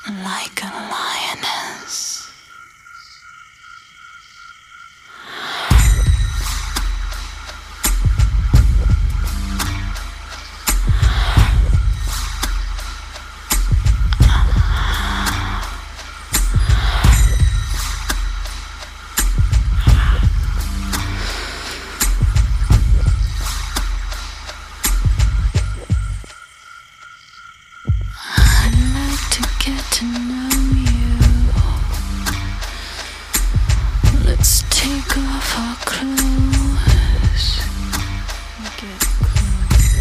like a lioness. I'd like to get to know you. Let's take off our clothes and get close.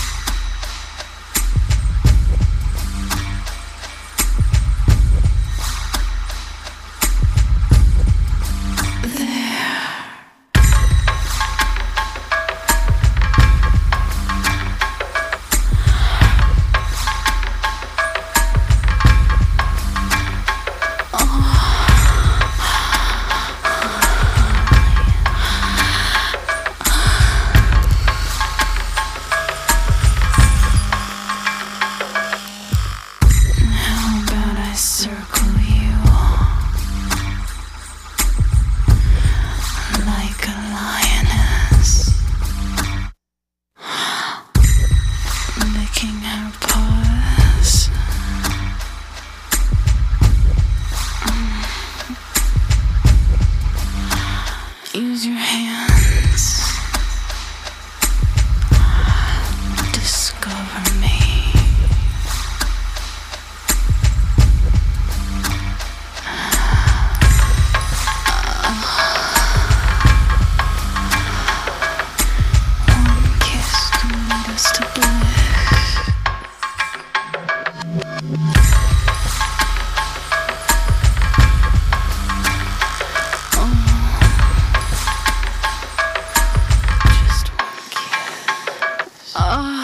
There. How about I circle you like a lioness, licking her paws. Use your hands. Discover me. One kiss can lead us to bliss. Just one kiss.